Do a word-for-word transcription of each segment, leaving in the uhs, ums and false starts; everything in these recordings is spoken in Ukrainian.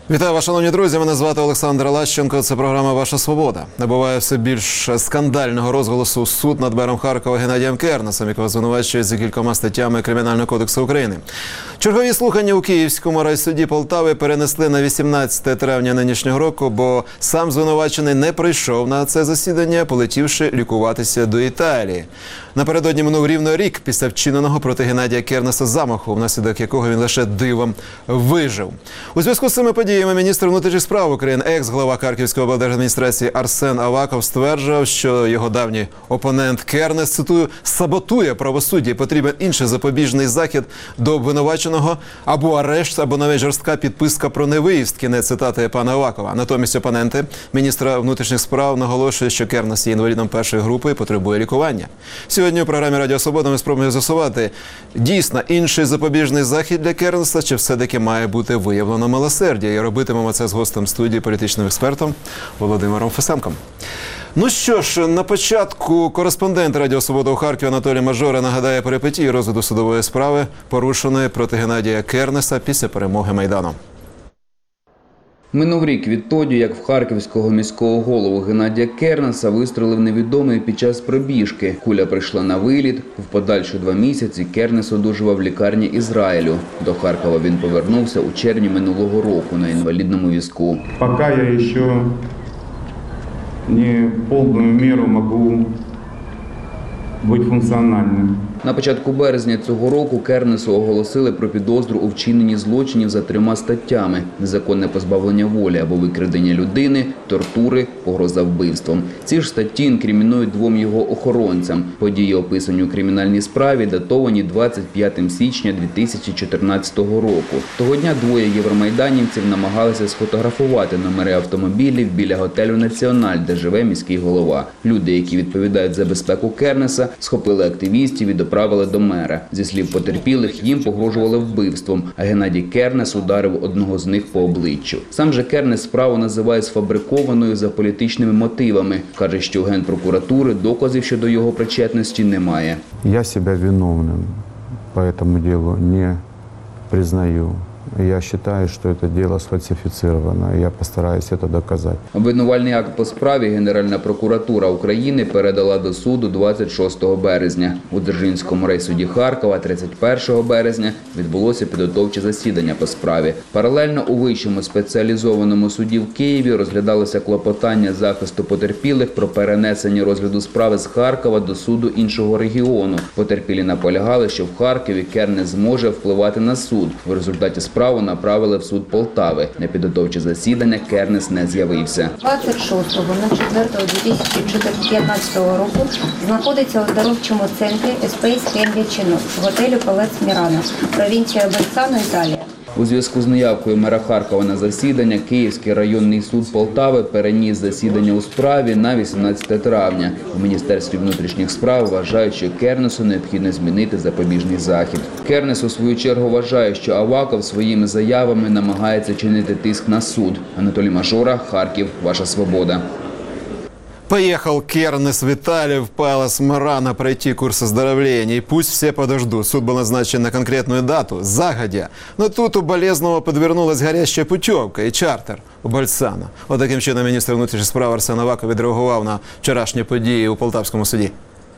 Вітаю вас, шановні друзі. Мене звати Олександр Лащенко. Це програма «Ваша свобода». Набуває все більш скандального розголосу суд над мером Харкова Геннадієм Кернесом, якого звинувачують за кількома статтями Кримінального кодексу України. Чергові слухання у Київському райсуді Полтави перенесли на вісімнадцяте травня нинішнього року, бо сам звинувачений не прийшов на це засідання, полетівши лікуватися до Італії. Напередодні минув рівно рік після вчиненого проти Геннадія Кернеса замаху, внаслідок якого він лише дивом вижив. У зв'язку з цими подіями міністр внутрішніх справ України, екс-глава Харківської облдержадміністрації Арсен Аваков стверджував, що його давній опонент Кернес, цитую, «саботує правосуддя і потрібен інший запобіжний захід до обвинуваченого або арешт, або навіть жорстка підписка про невиїзд». Кінець цитати пана Авакова. Натомість опоненти міністра внутрішніх справ наголошують, що Кернес є інвалідом першої групи і потребує лікування. Сьогодні у програмі «Радіо Свобода» ми спробуємо з'ясувати, дійсно інший запобіжний захід для Кернеса, чи все-таки має бути виявлено милосердя. І робитимемо це з гостем студії, політичним експертом Володимиром Фесенком. Ну що ж, на початку кореспондент «Радіо Свобода» у Харкові Анатолій Мажора нагадає перипетії розгляду судової справи, порушеної проти Геннадія Кернеса після перемоги Майдану. Минув рік відтоді, як в харківського міського голову Геннадія Кернеса вистрелив невідомий під час пробіжки. Куля прийшла на виліт. В подальші два місяці Кернес одужував в лікарні Ізраїлю. До Харкова він повернувся у червні минулого року на інвалідному візку. Поки я ще не в повну міру можу бути функціональним. На початку березня цього року Кернесу оголосили про підозру у вчиненні злочинів за трьома статтями – незаконне позбавлення волі або викрадення людини, тортури, погроза вбивством. Ці ж статті інкримінують двом його охоронцям. Події, описані у кримінальній справі, датовані двадцять п'ятого січня дві тисячі чотирнадцятого року. Того дня двоє євромайданівців намагалися сфотографувати номери автомобілів біля готелю «Національ», де живе міський голова. Люди, які відповідають за безпеку Кернеса, схопили активістів і доправили до мера. Зі слів потерпілих, їм погрожували вбивством, а Геннадій Кернес ударив одного з них по обличчю. Сам же Кернес справу називає сфабрикованою за політичними мотивами. Каже, що у Генпрокуратури доказів щодо його причетності немає. Я себе виновним по этому делу не признаю. Я вважаю, що це діло сфальсифіцировано, і я постараюсь це доказати. Обвинувальний акт по справі Генеральна прокуратура України передала до суду двадцять шостого березня. У Дзержинському райсуді Харкова тридцять першого березня відбулося підготовче засідання по справі. Паралельно у Вищому спеціалізованому суді в Києві розглядалося клопотання захисту потерпілих про перенесення розгляду справи з Харкова до суду іншого регіону. Потерпілі наполягали, що в Харкові Кернес зможе впливати на суд. В результаті справу направили в суд Полтави. На підготовче засідання Кернес не з'явився. двадцять шостого на четвертого дві тисячі п'ятнадцятого року знаходиться у здоровчому центрі ес пе ес Кембрічино в готелі Палац Мірано, провінція Бенцано, Італія. У зв'язку з неявкою мера Харкова на засідання Київський районний суд Полтави переніс засідання у справі на вісімнадцяте травня. У Міністерстві внутрішніх справ вважають, що Кернесу необхідно змінити запобіжний захід. Кернес у свою чергу вважає, що Аваков своїми заявами намагається чинити тиск на суд. Анатолій Мажора, Харків, «Ваша свобода». Поехал Кернес в Италию, в Палас Мирано пройти курс оздоровления. И пусть все подождут. Суд был назначен на конкретную дату, загодя. Но тут у болезного подвернулась горящая путевка и чартер у Бальцана. Вот таким чином міністр внутрішніх справ Арсен Аваков відреагував на вчорашні події у Полтавському суді.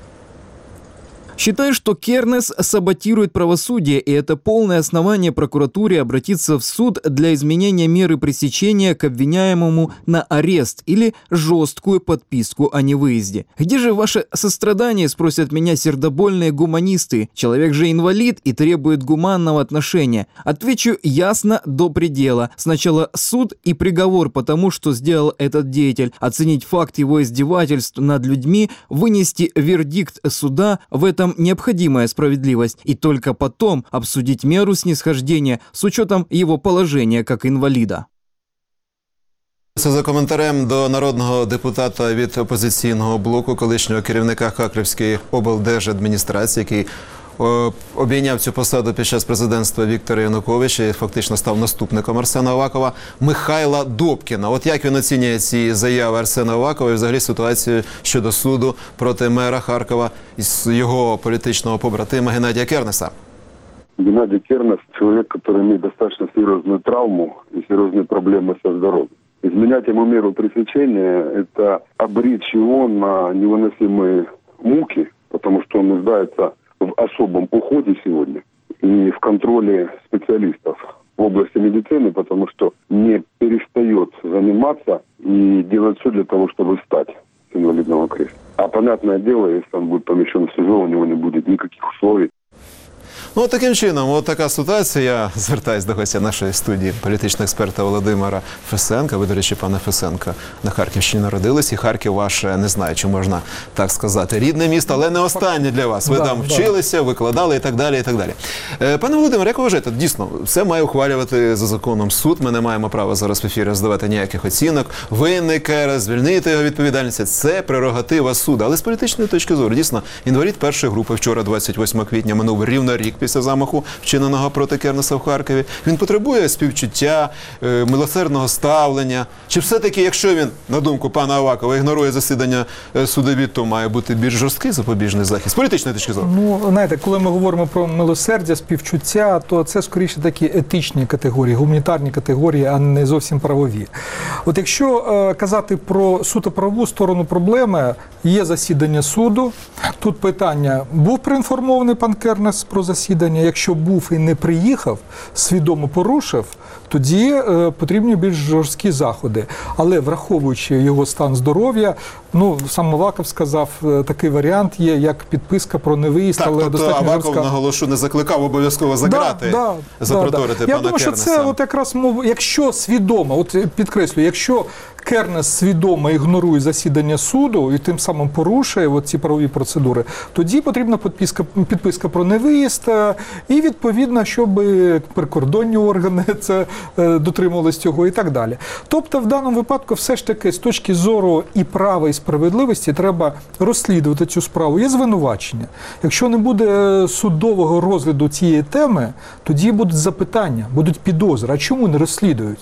Считаю, что Кернес саботирует правосудие, и это полное основание прокуратуре обратиться в суд для изменения меры пресечения к обвиняемому на арест или жесткую подписку о невыезде. Где же ваше сострадание, спросят меня сердобольные гуманисты? Человек же инвалид и требует гуманного отношения. Отвечу ясно до предела. Сначала суд и приговор по тому, что сделал этот деятель, оценить факт его издевательств над людьми, вынести вердикт суда, в этом необходимая справедливость, и только потом обсудить меру снисхождения с учетом его положения как инвалида. Це за коментарем до народного депутата від опозиційного блоку, колишнього керівника Харківської облдержадміністрації, який обійняв цю посаду під час президентства Віктора Януковича і фактично став наступником Арсена Авакова, Михайла Добкіна. От як він оцінює ці заяви Арсена Авакова і взагалі ситуацію щодо суду проти мера Харкова і його політичного побратима Геннадія Кернеса? Геннадий Кернес – человек, который имеет достаточно серьезную травму и серьезные проблемы со здоровьем. Изменять ему меру пресечения – это обречь его на невыносимые муки, потому что он нуждается в особом уходе сегодня и в контроле специалистов в области медицины, потому что не перестает заниматься и делать все для того, чтобы встать с инвалидного кресла. А понятное дело, если он будет помещен в СИЗО, у него не будет никаких условий. Ну, от таким чином, от така ситуація. Я звертаюся до гостя нашої студії, політичного експерта Володимира Фесенка. Ви, до речі, пане Фесенка, на Харківщині народились, і Харків ваше, не знаю, чи можна так сказати, рідне місто, але не останнє для вас. Ви да, там да. вчилися, викладали і так далі, і так далі. Е, Пане Володимире, як ви вважаєте, дійсно, все має ухвалювати за законом суд, ми не маємо права зараз в ефірі здавати ніяких оцінок, винний Кернес, звільнити його відповідальність, це прерогатива суду. Але з політичної точки зору, дійсно, інвалід першої групи вчора, двадцять восьмого квітня, минув рівно рік після замаху, вчиненого проти Кернеса в Харкові. Він потребує співчуття, е, милосердного ставлення. Чи все-таки, якщо він, на думку пана Авакова, ігнорує засідання е, судові, то має бути більш жорсткий запобіжний захист? З політичної точки зору. Ну, знаєте, коли ми говоримо про милосердя, співчуття, то це скоріше такі етичні категорії, гуманітарні категорії, а не зовсім правові. От якщо е, казати про суто правову сторону проблеми, є засідання суду. Тут питання, був проінформований пан Кернес про засідання? Якщо був і не приїхав, свідомо порушив, тоді е, потрібні більш жорсткі заходи. Але враховуючи його стан здоров'я, ну, сам Аваков сказав, е, такий варіант є, як підписка про невиїзд, Так, але тобто достатньо Аваков, жорстка. наголошу, не закликав обов'язково за грати, Да, да, запроторити да, да. Я пана думаю, що Кернеса. це от якраз мов, якщо свідомо, от підкреслюю, якщо Кернес свідомо ігнорує засідання суду і тим самим порушує от ці правові процедури, тоді потрібна підписка, підписка про невиїзд і, відповідно, щоб прикордонні органи це дотримувалися цього і так далі. Тобто, в даному випадку, все ж таки, з точки зору і права, і справедливості, треба розслідувати цю справу. Є звинувачення. Якщо не буде судового розгляду цієї теми, тоді будуть запитання, будуть підозри. А чому не розслідують?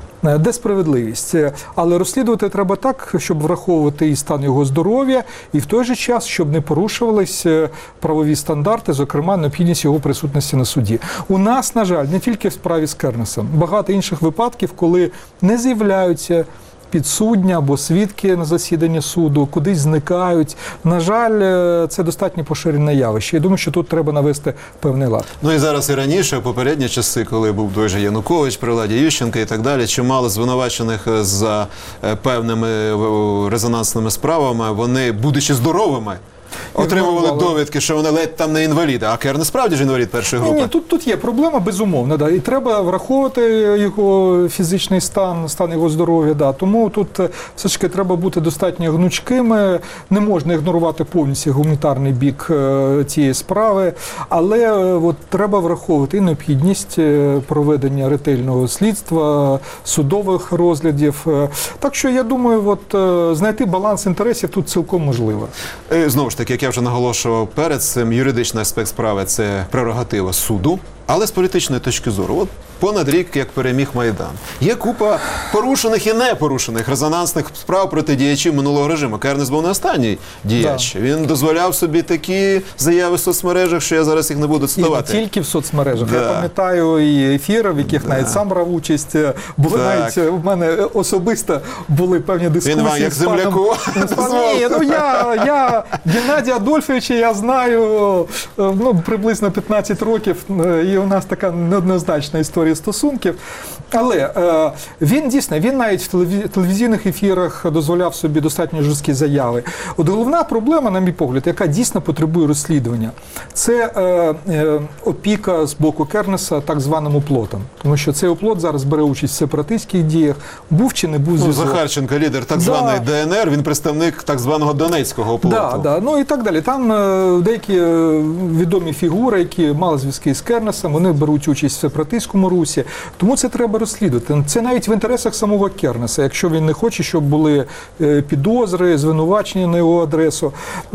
Де справедливість? Але розслідувати треба так, щоб враховувати і стан його здоров'я, і в той же час, щоб не порушувались правові стандарти, зокрема, необхідність його присутності на суді. У нас, на жаль, не тільки в справі з Кернесом, багато інших випадків, коли не з'являються підсудні або свідки на засіданні суду, кудись зникають. На жаль, це достатньо поширене явище. Я думаю, що тут треба навести певний лад. Ну і зараз і раніше, в попередні часи, коли був той же Янукович, при владі Ющенка і так далі, чимало звинувачених за певними резонансними справами, вони, будучи здоровими, отримували довідки, що вони ледь там не інваліди. А Кернес справді ж інвалід першої групи. Ні, ні, тут, тут є проблема, безумовно. Да. І треба враховувати його фізичний стан, стан його здоров'я. Да. Тому тут все ж таки треба бути достатньо гнучкими. Не можна ігнорувати повністю гуманітарний бік е, цієї справи. Але е, от, треба враховувати і необхідність проведення ретельного слідства, судових розглядів. Так що, я думаю, от, е, знайти баланс інтересів тут цілком можливо. І, знову ж таки, як я вже наголошував перед цим, юридичний аспект справи – це прерогатива суду. Але з політичної точки зору, от понад рік, як переміг Майдан, є купа порушених і непорушених резонансних справ проти діячів минулого режиму. Кернес був не останній діяч. Да. Він дозволяв собі такі заяви в соцмережах, що я зараз їх не буду цитувати. І не тільки в соцмережах. Да. Я пам'ятаю і ефіри, в яких да. навіть сам брав участь. Були так. навіть, у мене особисто були певні дискусії. Він вам як земляку. Ні, ну я, я Геннадія Адольфовича, я знаю ну, приблизно п'ятнадцять років, і у нас така неоднозначна історія стосунків. Але е, він дійсно, він навіть в телевізійних ефірах дозволяв собі достатньо жорсткі заяви. От головна проблема, на мій погляд, яка дійсно потребує розслідування, це е, е, опіка з боку Кернеса так званим оплотом. Тому що цей оплот зараз бере участь в сепаратистських діях, був чи не був зв'язок. Ну, Захарченко, лідер так да. званої Д Н Р, він представник так званого Донецького оплоту. Да, да. Ну і так далі. Там е, деякі е, відомі фігури, які мали зв'язки з Кернесом, вони беруть участь в сепаратистському русі. Тому це треба розслідувати. Це навіть в інтересах самого Кернеса, якщо він не хоче, щоб були підозри, звинувачення на його адресу.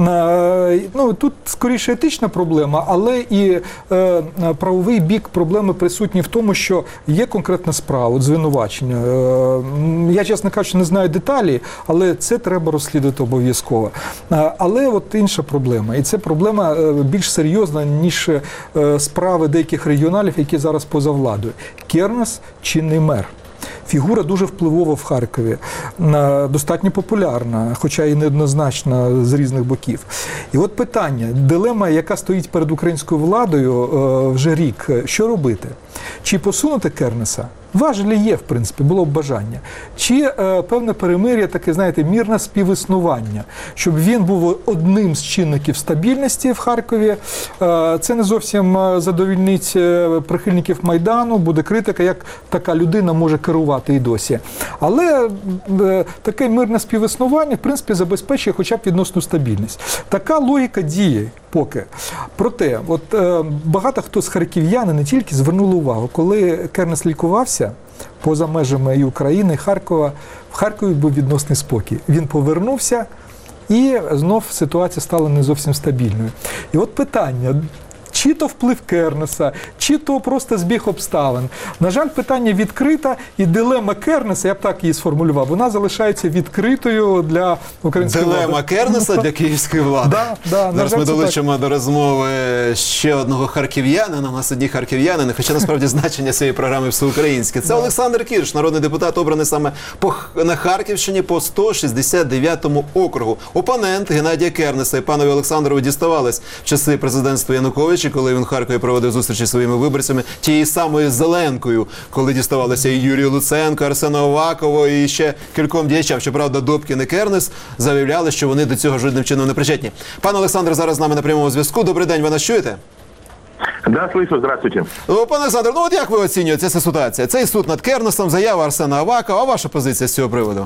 Ну, тут скоріше етична проблема, але і правовий бік проблеми присутній в тому, що є конкретна справа, от звинувачення. Я, чесно кажучи, не знаю деталі, але це треба розслідувати обов'язково. Але от інша проблема, і це проблема більш серйозна, ніж справи деяких тих регіоналів, які зараз поза владою. Кернес – чинний мер. Фігура дуже впливова в Харкові, достатньо популярна, хоча і неоднозначна з різних боків. І от питання, дилема, яка стоїть перед українською владою вже рік, що робити? Чи посунути Кернеса? Важелі є, в принципі, було б бажання. Чи е, певне перемир'я, таке, знаєте, мірне співіснування, щоб він був одним з чинників стабільності в Харкові. Е, це не зовсім задовільнить прихильників Майдану, буде критика, як така людина може керувати і досі. Але е, таке мирне співіснування, в принципі, забезпечує хоча б відносну стабільність. Така логіка діє поки. Проте, от е, багато хто з харків'ян, не тільки, звернули увагу, коли Кернес лікувався, поза межами і України, і Харкова, в Харкові був відносний спокій. Він повернувся, і знов ситуація стала не зовсім стабільною. І от питання, чи то вплив Кернеса, чи то просто збіг обставин. На жаль, питання відкрите, і дилема Кернеса, я б так її сформулював, вона залишається відкритою для української влади. Дилема Кернеса для київської влади. Да, да, Зараз ми долучимо до розмови ще одного харків'янина, у нас одні харків'янини, хоча насправді значення цієї програми всеукраїнське. Це Олександр Кірш, народний депутат, обраний саме по, на Харківщині по сто шістдесят дев'ятому округу. Опонент Геннадія Кернеса. І панові Олександрові діставались в часи президентства Януковича, коли він в Харкові проводив зустрічі зі своїми виборцями, тією самою Зеленкою, коли діставалося і Юрію Луценко, Арсену Авакову і ще кільком діячам. Щоправда, Добкін і Кернес заявляли, що вони до цього жодним чином не причетні. Пан Олександр зараз з нами на прямому зв'язку. Добрий день, ви нас чуєте? Да, слышу, здравствуйте. Ну, пане Олександр, ну от як ви оцінюєте цю ситуацію? Цей суд над Кернесом, заява Арсена Авакова, а ваша позиція з цього приводу?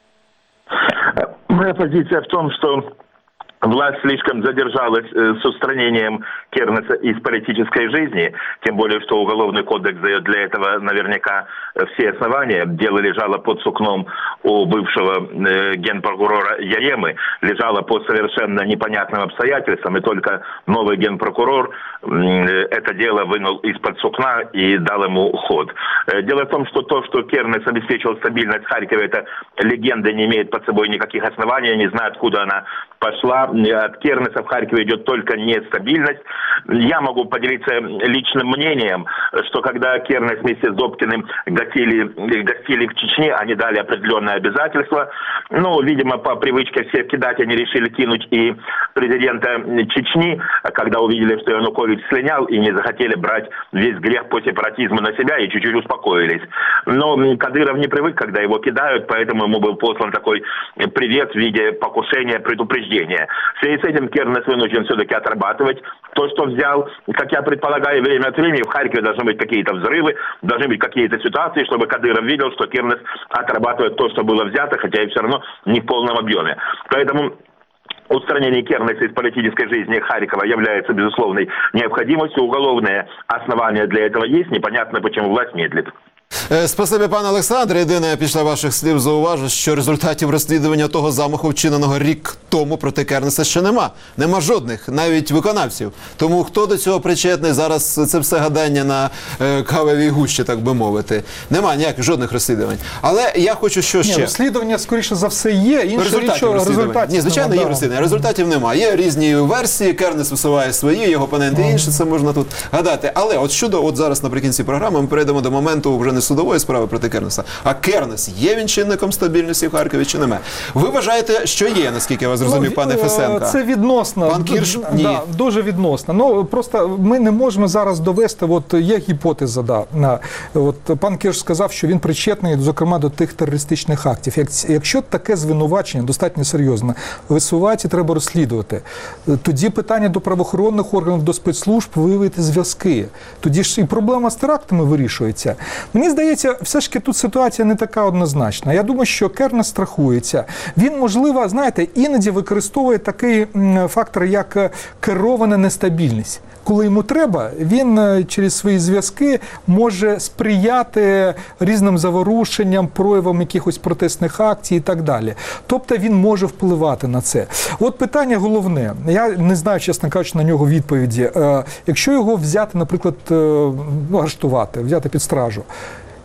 Моя позиция в том, что власть слишком задержалась э, с устранением Кернеса из политической жизни, тем более, что Уголовный кодекс дает для этого наверняка все основания. Дело лежало под сукном у бывшего э, генпрокурора Яремы, лежало по совершенно непонятным обстоятельствам, и только новый генпрокурор э, это дело вынул из-под сукна и дал ему ход. Э, дело в том, что то, что Кернес обеспечил стабильность в Харькове, это легенда, не имеет под собой никаких оснований, я не знаю, откуда она пошла. От Кернеса в Харькове идет только нестабильность. Я могу поделиться личным мнением, что когда Кернес вместе с Добкиным гостили, гостили в Чечне, они дали определенные обязательства. Ну, видимо, по привычке всех кидать, они решили кинуть и президента Чечни, когда увидели, что Янукович слинял, и не захотели брать весь грех по сепаратизму на себя, и чуть-чуть успокоились. Но Кадыров не привык, когда его кидают, поэтому ему был послан такой привет в виде покушения, предупреждения. В связи с этим Кернес вынужден все-таки отрабатывать то, что взял. Как я предполагаю, время от времени в Харькове должны быть какие-то взрывы, должны быть какие-то ситуации, чтобы Кадыров видел, что Кернес отрабатывает то, что было взято, хотя и все равно не в полном объеме. Поэтому устранение Кернеса из политической жизни Харькова является безусловной необходимостью. Уголовные основания для этого есть. Непонятно, почему власть медлит. Спасибі, пане Олександре. Єдине, я після ваших слів зауважу, що результатів розслідування того замаху, вчиненого рік тому проти Кернеса, ще нема. Нема жодних, навіть виконавців. Тому хто до цього причетний, зараз це все гадання на е, кавовій гущі, так би мовити. Нема ніяких жодних розслідувань. Але я хочу, що ще... Ні, розслідування, скоріше за все, є. Інше результатів річ, результатів Ні, звичайно, нема, є да. розслідування. Результатів немає. Є різні версії, Кернес висуває свої, його опоненти інші, це можна тут гадати. Але от щодо, от зараз наприкінці програми ми перейдемо до моменту вже не судової справи проти Кернеса. А Кернес є він чинником стабільності в Харкові чи немає? Ви вважаєте, що є, наскільки я вас зрозумів, Ну, пане е, Фесенко? Це відносно. Пан Кірш? Ні. Да, дуже відносно. Ну, просто ми не можемо зараз довести, от є гіпотеза, да, на, от пан Кірш сказав, що він причетний, зокрема, до тих терористичних актів. Як, якщо таке звинувачення достатньо серйозне, висувається, треба розслідувати. Тоді питання до правоохоронних органів, до спецслужб виявити зв'язки. Тоді ж і проблема з терактами вирішується. Мені здається, все ж таки тут ситуація не така однозначна. Я думаю, що Кернес страхується. Він, можливо, знаєте, іноді використовує такий фактор, як керована нестабільність. Коли йому треба, він через свої зв'язки може сприяти різним заворушенням, проявам якихось протестних акцій і так далі. Тобто він може впливати на це. От питання головне. Я не знаю, чесно кажучи, на нього відповіді. Якщо його взяти, наприклад, арештувати, взяти під стражу,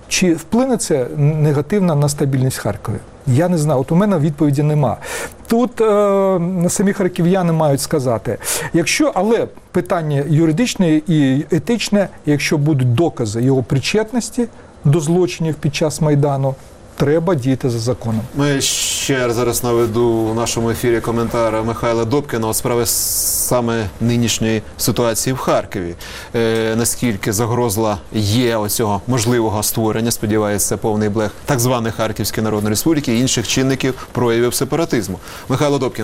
Чи вплине це негативно на стабільність в Харкові? Я не знаю, от у мене відповіді нема. Тут е, самі харків'яни мають сказати, якщо, але питання юридичне і етичне, якщо будуть докази його причетності до злочинів під час Майдану, треба діяти за законом. Ми ще зараз наведу у нашому ефірі коментар Михайла Добкіна у справі саме нинішньої ситуації в Харкові. Е, наскільки загрозла є оцього можливого створення, сподівається, повний блек так званої Харківської Народної Республіки і інших чинників проявів сепаратизму. Михайло Добкін.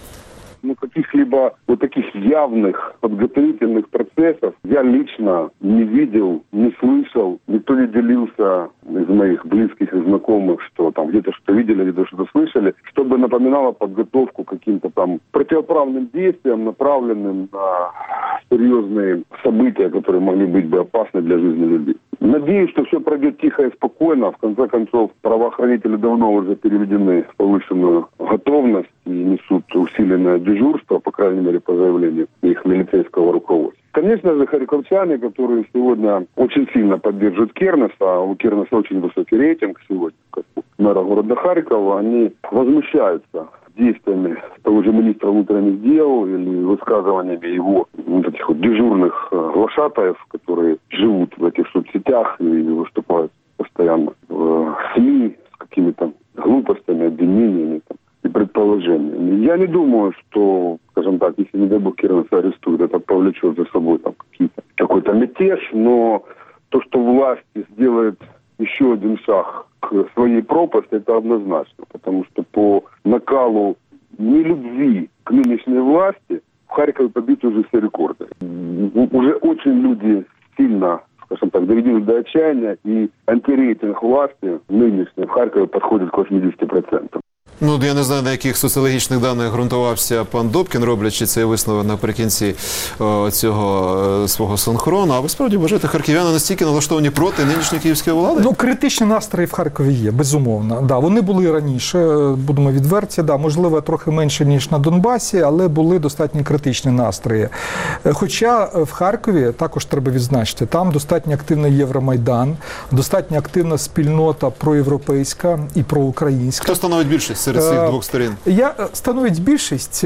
Ну, каких-либо вот таких явных подготовительных процессов я лично не видел, не слышал. Никто не делился из моих близких и знакомых, что там где-то что-то видели, где-то что-то слышали, чтобы напоминало подготовку к каким-то там противоправным действиям, направленным на серьезные события, которые могли быть бы опасны для жизни людей. Надеюсь, что все пройдет тихо и спокойно. В конце концов, правоохранители давно уже переведены в повышенную готовность и несут усиленное дежурство, по крайней мере, по заявлению их милицейского руководства. Конечно же, харьковчане, которые сегодня очень сильно поддерживают Кернеса, у Кернеса очень высокий рейтинг сегодня, как у мэра города Харькова, они возмущаются действиями того же министра внутренних дел или высказываниями его вот этих вот дежурных э, глашатаев, которые живут в этих соцсетях и выступают постоянно в э, СМИ с какими-то глупостями, обвинениями там, и предположениями. Я не думаю, что, скажем так, если, не дай бог, Кернеса арестуют, это повлечет за собой там какие-то, какой-то мятеж, но то, что власть сделает еще один шаг к своей пропасти, это однозначно, потому что по накалу нелюбви к нынешней власти в Харькове побиты уже все рекорды. Уже очень люди сильно, скажем так, доведены до отчаяния, и антирейтинг власти нынешней в Харькове подходит к восьмидесяти процентам. Ну, я не знаю, на яких соціологічних даних ґрунтувався пан Добкін, роблячи цей висновок наприкінці о, цього е, свого синхрону. А ви справді вважаєте, харків'яни настільки налаштовані проти нинішньої київської влади? Ну, критичні настрої в Харкові є, безумовно. Да, вони були раніше, будемо відверті, да, можливо, трохи менше, ніж на Донбасі, але були достатньо критичні настрої. Хоча в Харкові, також треба відзначити, там достатньо активний Євромайдан, достатньо активна спільнота проєвропейська і проукраїнська. Хто становить більшість серед цих двох сторін? Я становить більшість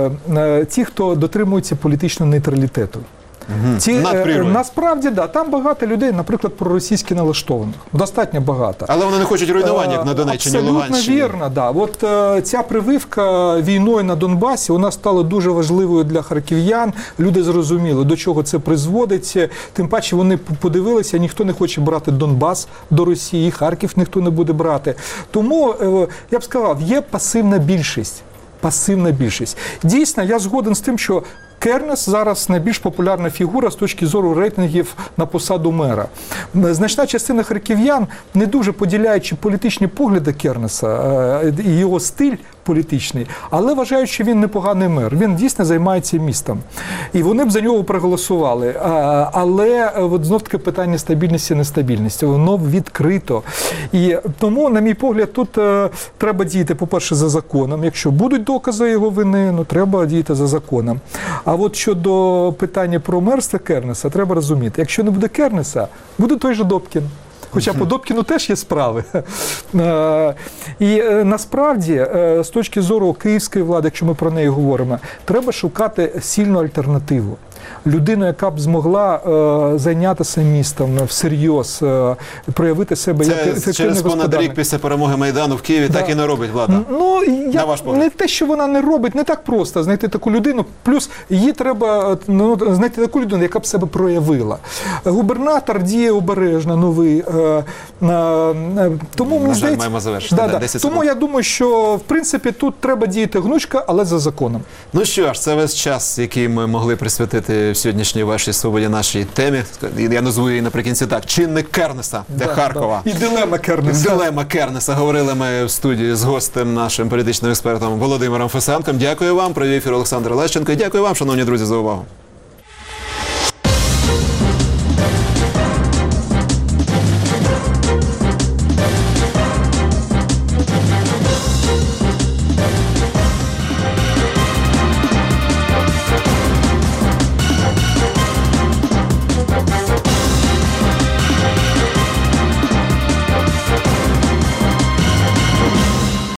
ті, хто дотримується політичного нейтралітету. Угу. Ці, насправді, да, там багато людей, наприклад, проросійськи налаштованих. Достатньо багато. Але вони не хочуть руйнувань, як на Донеччині, Луганщині. Абсолютно вірно, да. От е, ця прививка війною на Донбасі, вона стала дуже важливою для харків'ян. Люди зрозуміли, до чого це призводить. Тим паче вони подивилися, ніхто не хоче брати Донбас до Росії, Харків ніхто не буде брати. Тому, е, я б сказав, є пасивна більшість. Пасивна більшість. Дійсно, я згоден з тим, що Кернес зараз найбільш популярна фігура з точки зору рейтингів на посаду мера. Значна частина харків'ян, не дуже поділяючи політичні погляди Кернеса і його стиль політичний, але вважають, що він непоганий мер. Він дійсно займається містом. І вони б за нього проголосували. Але от знов-таки питання стабільності і нестабільності. Воно відкрито. І тому, на мій погляд, тут треба діяти, по-перше, за законом. Якщо будуть докази його вини, ну треба діяти за законом. А от щодо питання про мерство Кернеса, треба розуміти, якщо не буде Кернеса, буде той же Добкін. Хоча по Добкіну теж є справи. І насправді, з точки зору київської влади, якщо ми про неї говоримо, треба шукати сильну альтернативу. Людину, яка б змогла е, зайнятися містом всерйоз, е, проявити себе це як ефективний через понад господарник. рік після перемоги Майдану в Києві да. так і не робить влада? Ну, я, на ваш погляд? Не те, що вона не робить, не так просто знайти таку людину. Плюс її треба ну, знайти таку людину, яка б себе проявила. Губернатор діє обережно, новий. Е, е, е, тому, на жаль, здається, маємо завершити. Да, Да, да. Тому я думаю, що, в принципі, тут треба діяти гнучко, але за законом. Ну що ж, це весь час, який ми могли присвятити в сьогоднішній вашій свободі нашій темі. Я назву її наприкінці так. Чинник Кернеса для да, Харкова. Да. І дилема Кернеса. Дилема Кернеса. Говорили ми в студії з гостем, нашим політичним експертом Володимиром Фесенком. Дякую вам. Провів ефір Олександр Лещенко. І дякую вам, шановні друзі, за увагу.